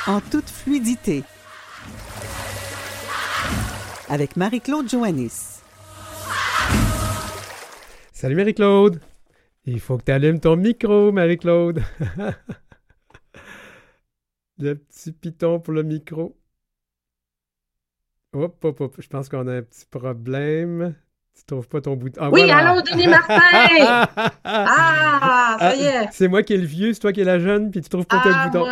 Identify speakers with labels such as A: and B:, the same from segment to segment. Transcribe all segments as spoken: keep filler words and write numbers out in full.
A: en toute fluidité. Avec Marie-Claude Joannis.
B: Salut Marie-Claude! Il faut que tu allumes ton micro, Marie-Claude. Le petit piton pour le micro. Hop, hop, hop. Je pense qu'on a un petit problème. Tu trouves pas ton bouton. Ah,
C: Oui,
B: voilà!
C: allô, Denis Martin! Ah, ça
B: Ah,
C: y est!
B: c'est moi qui est le vieux, c'est toi qui es la jeune, puis tu trouves pas tel
C: Ah,
B: bouton.
C: moi,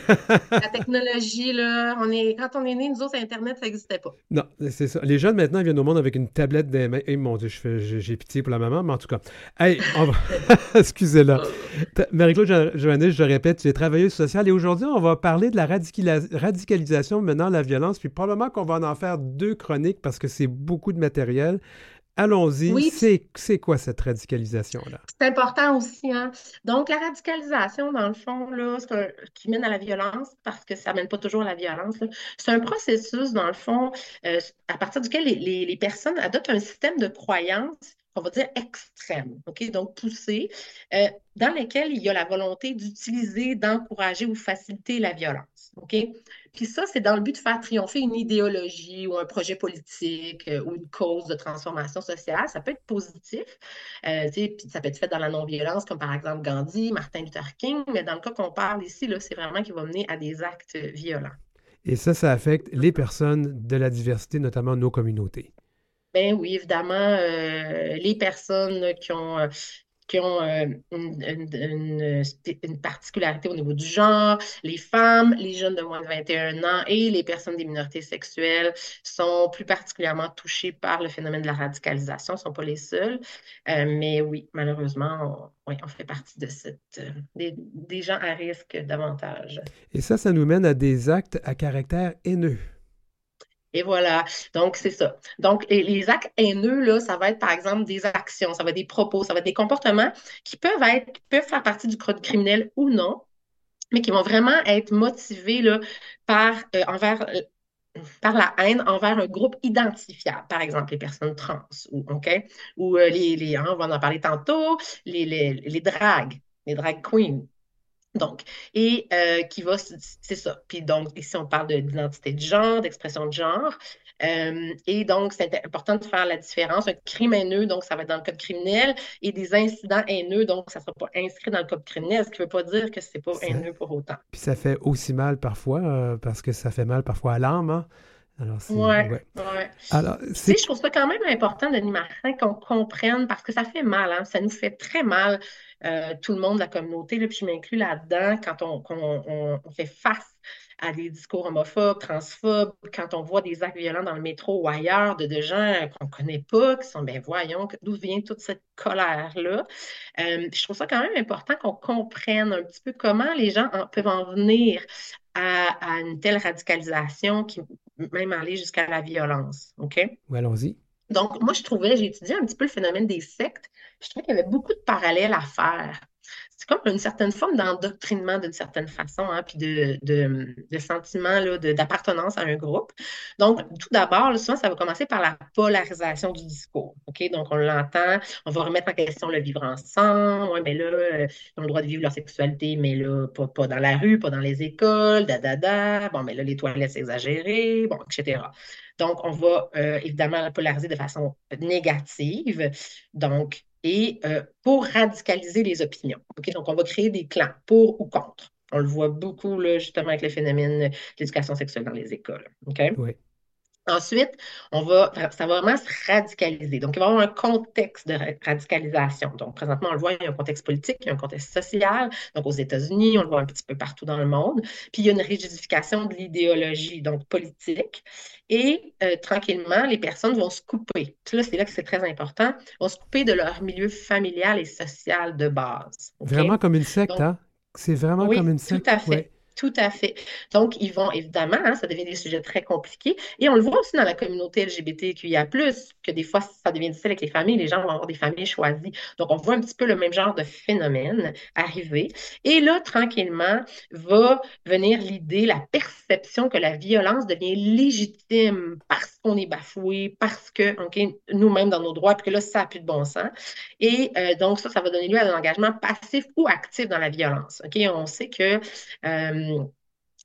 C: la technologie, là, on est, quand on est né, nous autres, Internet, ça n'existait pas.
B: Non, c'est ça. Les jeunes maintenant ils viennent au monde avec une tablette dans les mains. Eh mon Dieu, je fais- j'ai j'ai pitié pour la maman, mais en tout cas. Hey, on va. Excusez-la. Ta- Marie-Claude Jo- Joannis, je le répète, tu es travailleuse sociale et aujourd'hui, on va parler de la radicala- radicalisation menant à la violence. Puis probablement qu'on va en faire deux chroniques parce que c'est beaucoup de matériel. Allons-y.
C: Oui, puis
B: C'est c'est quoi cette radicalisation-là?
C: c'est important aussi, hein. Donc, la radicalisation, dans le fond, là, c'est un- qui mène à la violence, parce que ça mène pas toujours à la violence, là. C'est un processus, dans le fond, euh, à partir duquel les, les- les personnes adoptent un système de croyance, on va dire extrême, OK? Donc poussé, euh, dans lequel il y a la volonté d'utiliser, d'encourager ou faciliter la violence, OK? Puis ça, c'est dans le but de faire triompher une idéologie ou un projet politique euh, ou une cause de transformation sociale. Ça peut être positif, euh, tu sais, puis ça peut être fait dans la non-violence, comme par exemple Gandhi, Martin Luther King, mais dans le cas qu'on parle ici, là, c'est vraiment qui va mener à des actes violents.
B: Et ça, ça affecte les personnes de la diversité, notamment nos communautés.
C: Ben oui, évidemment, euh, les personnes qui ont, euh, qui ont euh, une, une- une spé- une particularité au niveau du genre, les femmes, les jeunes de moins de vingt et un ans et les personnes des minorités sexuelles sont plus particulièrement touchées par le phénomène de la radicalisation, ne sont pas les seuls. Euh, mais oui, malheureusement, on, oui, on fait partie de cette, euh, des, des gens à risque davantage.
B: Et ça, ça nous mène à des actes à caractère haineux.
C: Et voilà. Donc, c'est ça. Donc, les, les actes haineux, là, ça va être, par exemple, des actions, ça va être des propos, ça va être des comportements qui peuvent être, qui peuvent faire partie du code criminel ou non, mais qui vont vraiment être motivés, là, par, euh, envers, euh, par la haine envers un groupe identifiable, par exemple les personnes trans, ou, OK? Ou euh, les, les, hein, on va en parler tantôt, les, les, les dragues, les drag queens. Donc, et euh, qui va, c'est ça. Puis donc, ici, on parle de- d'identité de genre, d'expression de genre. Euh, et donc, c'est important de faire la différence. Un crime haineux, donc, ça va être dans le code criminel, et des incidents haineux, donc, ça ne sera pas inscrit dans le code criminel, ce qui ne veut pas dire que ce n'est pas
B: Puis ça,
C: haineux pour autant.
B: puis ça fait aussi mal parfois, euh, parce que ça fait mal parfois à l'âme, hein? Alors, c'est.
C: Ouais,
B: Ouais.
C: ouais.
B: Alors,
C: Puis, tu sais,
B: c'est.
C: je trouve ça quand même important, Denis Martin, qu'on comprenne, parce que ça fait mal, hein, ça nous fait très mal, euh, tout le monde de la communauté, là, puis je m'inclus là-dedans, quand on, qu'on- on- on fait face à des discours homophobes, transphobes, quand on voit des actes violents dans le métro ou ailleurs de, de gens qu'on ne connaît pas, qui sont, ben voyons, d'où vient toute cette colère-là. Euh, je trouve ça quand même important qu'on comprenne un petit peu comment les gens en- peuvent en venir à, à une telle radicalisation qui même aller jusqu'à la violence. OK?
B: Ouais, allons-y.
C: Donc, moi, je trouvais, j'ai étudié un petit peu le phénomène des sectes. Je trouvais qu'il y avait beaucoup de parallèles à faire. C'est comme une certaine forme d'endoctrinement d'une certaine façon, hein, puis de, de, de sentiment là, de- d'appartenance à un groupe. Donc, tout d'abord, là, souvent, ça va commencer par la polarisation du discours. OK? Donc, on l'entend, on va remettre en question le vivre ensemble. Oui, mais là, euh, ils ont le droit de vivre leur sexualité, mais là, pas, pas dans la rue, pas dans les écoles, da, da, da. Bon, mais là, les toilettes, c'est exagéré, bon, et cetera. Donc, on va euh, évidemment la polariser de façon négative. Donc, et euh, pour radicaliser les opinions. OK? Donc, on va créer des clans pour ou contre. On le voit beaucoup, là, justement, avec le phénomène de l'éducation sexuelle dans les écoles. OK?
B: Oui.
C: Ensuite, on va, ça va vraiment se radicaliser. Donc, il va y avoir un contexte de radicalisation. Donc, présentement, on le voit, il y a un contexte politique, il y a un contexte social. Donc, aux États-Unis, on le voit un petit peu partout dans le monde. Puis, il y a une rigidification de l'idéologie, donc politique. Et euh, tranquillement, les personnes vont se couper. Puis là, c'est là que c'est très important, vont se couper de leur milieu familial et social de base. OK?
B: Vraiment comme une secte,
C: Donc,
B: hein? C'est vraiment comme
C: oui,
B: une
C: tout à
B: secte, ouais.
C: fait. Tout à fait. Donc, ils vont évidemment, hein, ça devient des sujets très compliqués. Et on le voit aussi dans la communauté L G B T Q I A plus, que des fois, ça devient difficile avec les familles. Les gens vont avoir des familles choisies. Donc, on voit un petit peu le même genre de phénomène arriver. Et là, tranquillement, va venir l'idée, la perception que la violence devient légitime parce qu'on est bafoué, parce que, OK, nous-mêmes dans nos droits, puis que là, ça n'a plus de bon sens. Et euh, donc, ça, ça va donner lieu à un engagement passif ou actif dans la violence. OK? On sait que euh,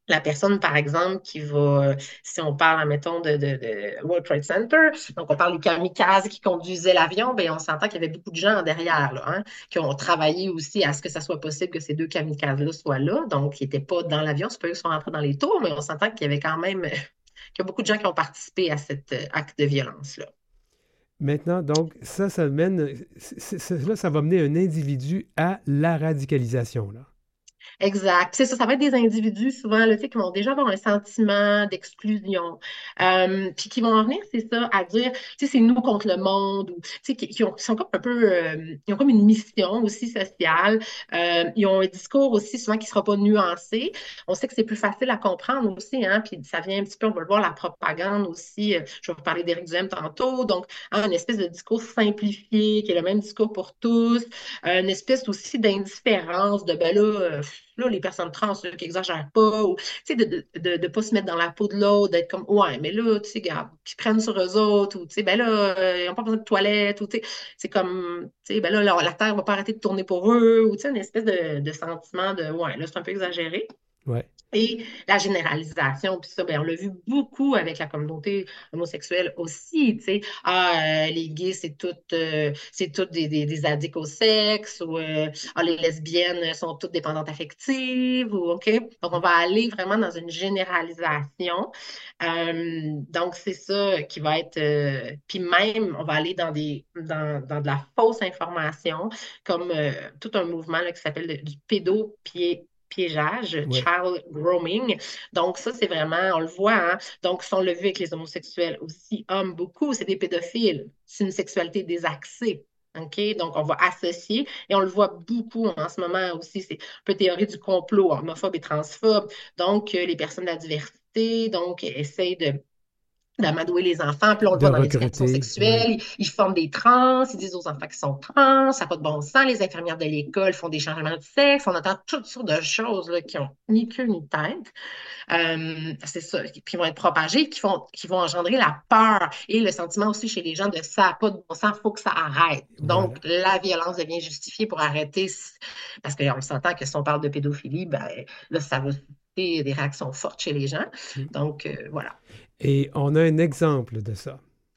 C: La personne, par exemple, qui va, euh, si on parle, admettons, de, de, de World Trade Center, donc on parle du kamikaze qui conduisait l'avion, bien, on s'entend qu'il y avait beaucoup de gens derrière, là, hein, qui ont travaillé aussi à ce que ça soit possible que ces deux kamikazes-là soient là. Donc, ils n'étaient pas dans l'avion, c'est pas eux qui sont rentrés dans les tours, mais on s'entend qu'il y avait quand même, qu'il y a beaucoup de gens qui ont participé à cet euh, acte de violence-là.
B: Maintenant, donc, ça, ça mène, c'est- c'est- là, ça va mener un individu à la radicalisation, là.
C: Exact. C'est ça, ça va être des individus souvent là, tu sais, qui vont déjà avoir un sentiment d'exclusion, euh, puis qui vont en venir, c'est ça, à dire, tu sais, c'est nous contre le monde, ou tu sais, qui, qui ont- qui sont comme un peu, euh, ils ont comme une mission aussi sociale. Euh, ils ont un discours aussi souvent qui ne sera pas nuancé. On sait que c'est plus facile à comprendre aussi, hein, puis ça vient un petit peu, on va le voir, la propagande aussi. Euh, je vais vous parler d'Éric Duhem tantôt, donc hein, une espèce de discours simplifié, qui est le même discours pour tous, euh, une espèce aussi d'indifférence, de ben là, euh, là, les personnes trans là, qui exagèrent pas, ou, tu sais, de ne de, de, de pas se mettre dans la peau de l'autre, d'être comme, ouais, mais là, tu sais, regarde, qui prennent sur eux autres, ou, tu sais, ben là, euh, ils n'ont pas besoin de toilette, ou, tu sais, c'est comme, tu sais, ben là, la, la Terre va pas arrêter de tourner pour eux, ou, tu sais, une espèce de, de sentiment de, ouais, là, c'est un peu exagéré.
B: Ouais.
C: Et la généralisation, puis ça, ben, on l'a vu beaucoup avec la communauté homosexuelle aussi, tu sais. Ah, euh, les gays, c'est toutes euh, c'est toutes des, des, des addicts au sexe, ou euh, ah, les lesbiennes sont toutes dépendantes affectives, ou OK? Donc, on va aller vraiment dans une généralisation. Euh, donc, c'est ça qui va être. Euh, puis même, on va aller dans, des, dans, dans de la fausse information, comme euh, tout un mouvement là, qui s'appelle le- du pédopied piégeage,
B: Ouais.
C: child grooming. Donc, ça, c'est vraiment, on le voit, hein? Donc, si on l'a vu avec les homosexuels aussi, hommes, beaucoup, c'est des pédophiles. C'est une sexualité désaxée. OK? Donc, on va associer, et on le voit beaucoup en ce moment aussi, c'est un peu théorie du complot, homophobe et transphobe. Donc, euh, les personnes de la diversité, donc, essayent de d'amadouer les enfants. Puis là, on le
B: De
C: voit dans l'éducation
B: recruter,
C: sexuelle.
B: ouais.
C: Ils, ils forment des trans, ils disent aux enfants qu'ils sont trans, ça n'a pas de bon sens. Les infirmières de l'école font des changements de sexe. On entend toutes sortes de choses là, qui ont ni queue ni tête. Euh, c'est ça, qui vont être propagées, qui vont, qui vont engendrer la peur et le sentiment aussi chez les gens de ça n'a pas de bon sens, il faut que ça arrête. Donc,
B: Voilà.
C: la violence devient justifiée pour arrêter, parce qu'on s'entend que si on parle de pédophilie, ben, là, ça va susciter des réactions fortes chez les gens.
B: Mm.
C: Donc, euh, voilà.
B: Et on a un exemple de ça.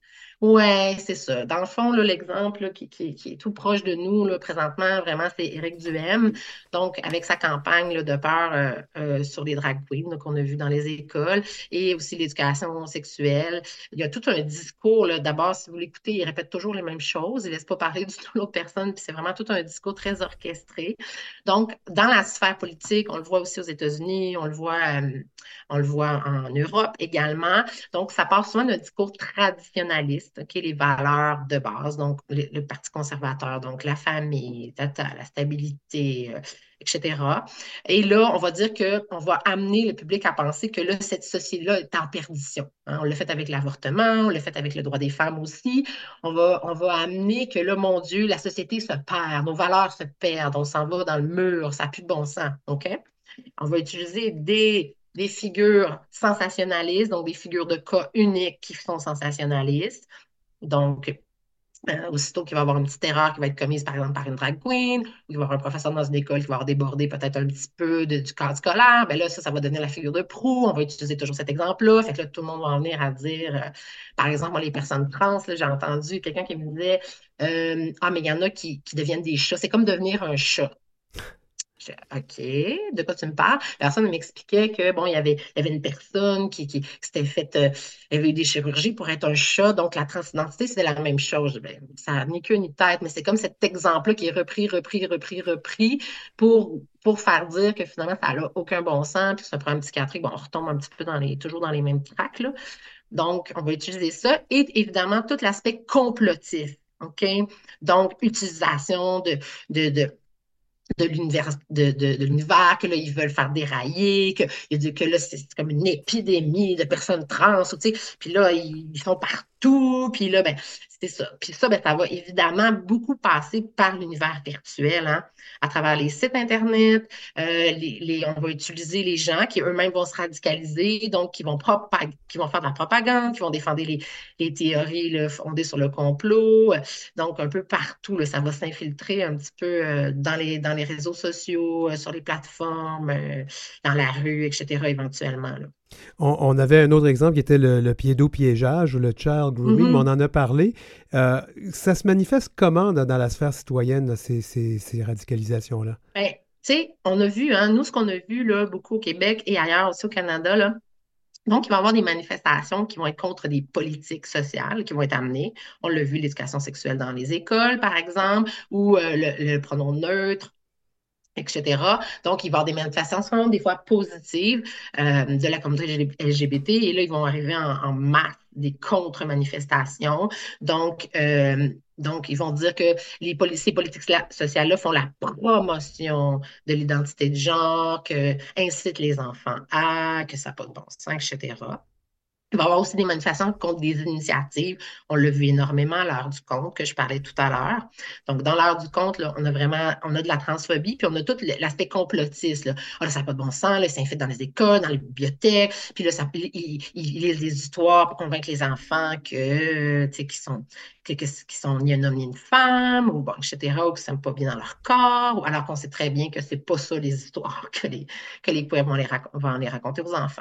C: Ouais, c'est ça. Dans le fond, là, l'exemple là, qui, qui- qui est tout proche de nous là, présentement, vraiment, c'est Éric Duhem. Donc, avec sa campagne là, de peur euh, euh, sur les drag queens là, qu'on a vu dans les écoles et aussi l'éducation sexuelle. Il y a tout un discours. Là. D'abord, si vous l'écoutez, il répète toujours les mêmes choses. Il ne laisse pas parler du tout l'autre personne. Puis c'est vraiment tout un discours très orchestré. Donc, dans la sphère politique, on le voit aussi aux États-Unis, on le voit, euh, on le voit en Europe également. Donc, ça part souvent d'un discours traditionnaliste, OK, les valeurs de base, donc le, le Parti conservateur, donc la famille, tata, la stabilité, euh, et cetera. Et là, on va dire qu'on va amener le public à penser que là, cette société-là est en perdition. Hein. On l'a fait avec l'avortement, on l'a fait avec le droit des femmes aussi. On va, on va amener que là, mon Dieu, la société se perd, nos valeurs se perdent, on s'en va dans le mur, ça n'a plus de bon sens. OK? On va utiliser des, des figures sensationnalistes, donc des figures de cas uniques qui sont sensationnalistes. Donc, euh, aussitôt qu'il va y avoir une petite erreur qui va être commise, par exemple, par une drag queen, ou il va y avoir un professeur dans une école qui va avoir débordé peut-être un petit peu de- du cadre scolaire, ben là, ça, ça va devenir la figure de proue. On va utiliser toujours cet exemple-là. Fait que là, tout le monde va en venir à dire, euh, par exemple, moi, les personnes trans, là, j'ai entendu quelqu'un qui me disait, euh, ah, mais il y en a qui, qui deviennent des chats. C'est comme devenir un chat. Je fais, OK, de quoi tu me parles? La personne m'expliquait que, bon, il y avait, il y avait une personne qui, qui, qui s'était faite, euh, elle avait eu des chirurgies pour être un chat, donc la transidentité, c'était la même chose. Ben, ça n'a ni queue ni tête, mais c'est comme cet exemple-là qui est repris, repris, repris, repris pour, pour faire dire que finalement, ça n'a aucun bon sens, puis que c'est un problème psychiatrique. Bon, on retombe un petit peu dans les, toujours dans les mêmes tracks, là. Donc, on va utiliser ça. Et évidemment, tout l'aspect complotif. OK? Donc, utilisation de, de, de de l'univers, de, de, de l'univers, que là, ils veulent faire dérailler, que, que là, c'est comme une épidémie de personnes trans, tu sais, puis là, ils, ils sont partout, partout. Puis là, ben, c'est ça. Puis ça, ben, ça va évidemment beaucoup passer par l'univers virtuel, hein, à travers les sites Internet. Euh, les, les- on va utiliser les gens qui eux-mêmes vont se radicaliser, donc qui vont, propag- qui vont faire de la propagande, qui vont défendre les, les théories là, fondées sur le complot. Donc, un peu partout, là, ça va s'infiltrer un petit peu euh, dans les, dans les réseaux sociaux, euh, sur les plateformes, euh, dans la rue, et cetera, éventuellement, là.
B: On, on avait un autre exemple qui était le, le pédopiégeage ou le child grooming, mais on
C: Mhm.
B: en a parlé. Euh, ça se manifeste comment dans, dans la sphère citoyenne, là, ces, ces, ces radicalisations-là?
C: Ben, tu sais, on a vu, hein, nous, ce qu'on a vu là, beaucoup au Québec et ailleurs aussi au Canada, là, donc, il va y avoir des manifestations qui vont être contre des politiques sociales qui vont être amenées. On l'a vu, l'éducation sexuelle dans les écoles, par exemple, ou euh, le, le pronom neutre, et cetera. Donc, il va y avoir des manifestations, des fois positives, euh, de la communauté L G B T, et là, ils vont arriver en, en masse des contre-manifestations. Donc, euh, donc, ils vont dire que les poli- ces politiques sociales-là font la promotion de l'identité de genre, que incitent les enfants à, que ça n'a pas de bon sens, et cetera. Il va y avoir aussi des manifestations contre des initiatives. On l'a vu énormément à l'heure du compte que je parlais tout à l'heure. Donc, dans l'heure du compte, là, on a vraiment, on a de la transphobie, puis on a tout l'aspect complotiste. Là. Ah, là, ça n'a pas de bon sens, là, ils s'infiltrent dans les écoles, dans les bibliothèques, puis là, ça, ils, ils- ils lisent des histoires pour convaincre les enfants que, tu sais, qu'ils sont, que, que- qu'ils sont ni un homme ni une femme, ou bon, et cetera, ou qu'ils ne sont pas bien dans leur corps, ou- alors qu'on sait très bien que c'est pas ça les histoires que les, que les poètes vont les, rac- vont les raconter aux enfants.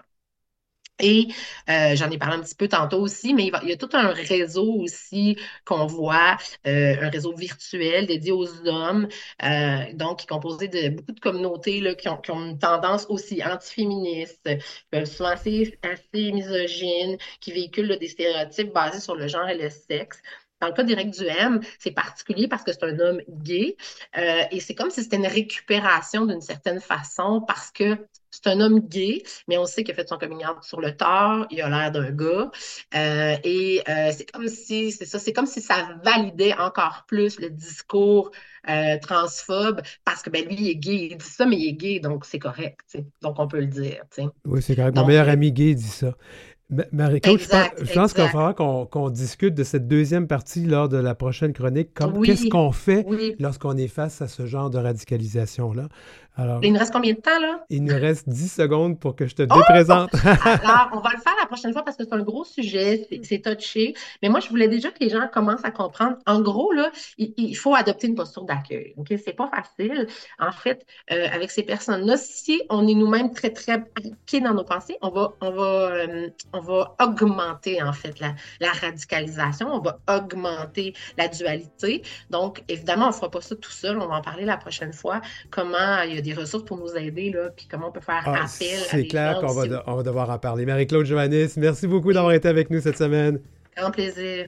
C: Et euh, j'en ai parlé un petit peu tantôt aussi, mais il, va- il y a tout un réseau aussi qu'on voit, euh, un réseau virtuel dédié aux hommes, euh, donc qui est composé de beaucoup de communautés là, qui ont, qui ont une tendance aussi antiféministe, euh, souvent assez, assez misogyne, qui véhiculent là, des stéréotypes basés sur le genre et le sexe. Dans le cas d'Éric Duhem, c'est particulier parce que c'est un homme gay euh, et c'est comme si c'était une récupération d'une certaine façon parce que c'est un homme gay, mais on sait qu'il a fait son coming out sur le tard, il a l'air d'un gars. Euh, et euh, c'est comme si, c'est ça, c'est comme si ça validait encore plus le discours euh, transphobe, parce que ben lui, il est gay, il dit ça, mais il est gay, donc c'est correct, tu sais. Donc on peut le dire, tu sais.
B: Oui, c'est correct. Mon
C: Donc,
B: meilleur
C: euh,
B: ami gay dit ça. Ma- Marie-Claude, je pense,
C: exact,
B: je pense qu'il va
C: exact.
B: falloir qu'on qu'on discute de cette deuxième partie lors de la prochaine chronique. Comme, qu'est-ce
C: Oui,
B: qu'on fait
C: oui.
B: lorsqu'on est face à ce genre de radicalisation-là? Alors,
C: Il nous reste combien de temps, là?
B: il nous reste dix secondes pour que je te
C: Oh!
B: déprésente.
C: Alors, on va le faire la prochaine fois parce que c'est un gros sujet, c'est c'est touché. Mais moi, je voulais déjà que les gens commencent à comprendre. En gros, là, il, il faut adopter une posture d'accueil. OK? C'est pas facile. En fait, euh, avec ces personnes-là, si on est nous-mêmes très, très impliqués dans nos pensées, on va, on va, euh, on va augmenter, en fait, la, la radicalisation. On va augmenter la dualité. Donc, évidemment, on ne fera pas ça tout seul. On va en parler la prochaine fois. Comment il y a des ressources pour nous aider, là, puis comment on peut faire
B: Ah,
C: appel à
B: c'est
C: des
B: clair
C: gens
B: qu'on va,
C: aussi.
B: de- on va devoir en parler. Marie-Claude Joannis, merci beaucoup d'avoir été avec nous cette semaine.
C: Grand plaisir.